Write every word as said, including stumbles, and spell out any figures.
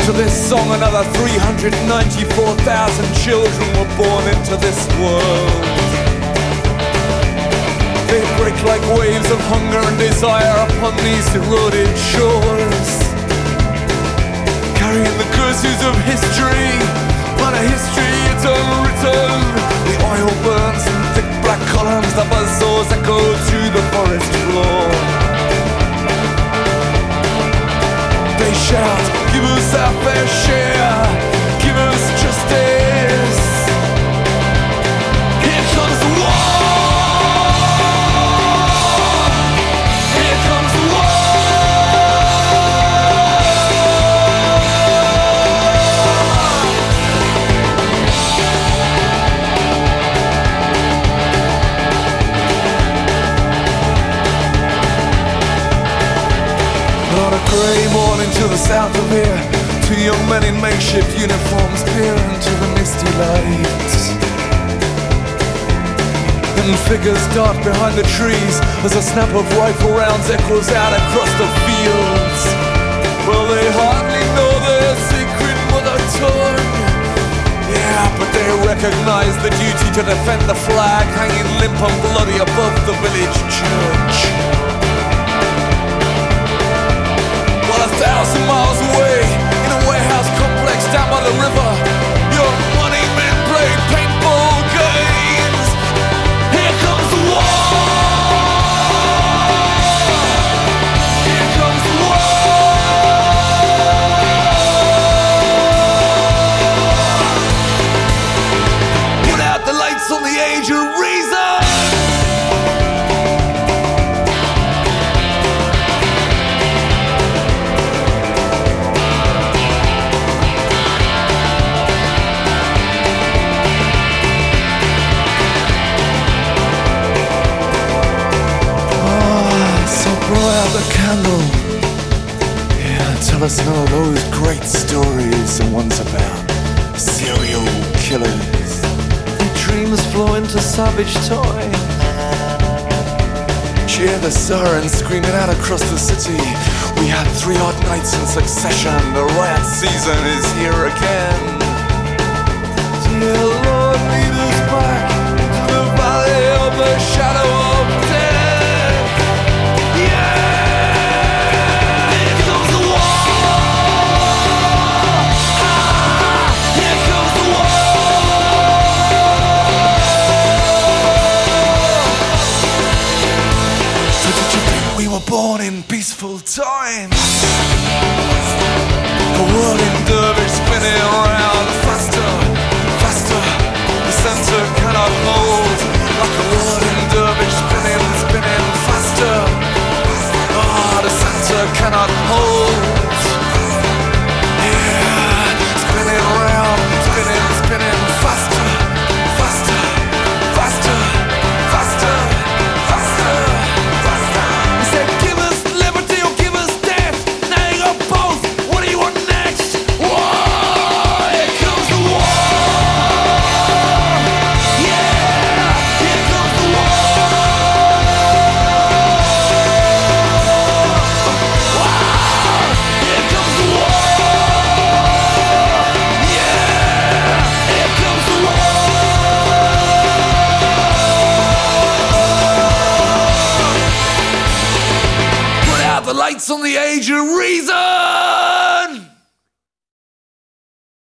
To this song another three hundred ninety-four thousand children were born into this world. They break like waves of hunger and desire upon these eroded shores, carrying the curses of history on a history it's unwritten. The oil burns in thick black columns, the buzzsaws echo to the forest floor. They shout, give us our fair share, give us justice. Here comes the war, here comes the war. On a grey morning to the south of here, two young men in makeshift uniforms peer into the misty light, and figures dart behind the trees as a snap of rifle rounds echoes out across the fields. Well, they hardly know their secret mother tongue, yeah, but they recognize the duty to defend the flag hanging limp and bloody above the village church. A thousand miles away, in a warehouse complex down by the river, young money men play paintball games. Here comes the war, here comes the war. Put out the lights on the age of reason. The candle, yeah, tell us none of those great stories, the ones about serial killers. Their dreams flow into savage toy. Cheer the sirens screaming out across the city. We had three odd nights in succession. The riot season is here again. Dear Lord, lead us back to the valley of the shadow of death. Born in peaceful times, the world in dervish spinning around faster, faster. The center cannot hold, like a world in dervish spinning, spinning faster. Ah, the center cannot hold. Yeah, spinning around, spinning, spinning faster, faster, faster, faster. Lights on the age of reason.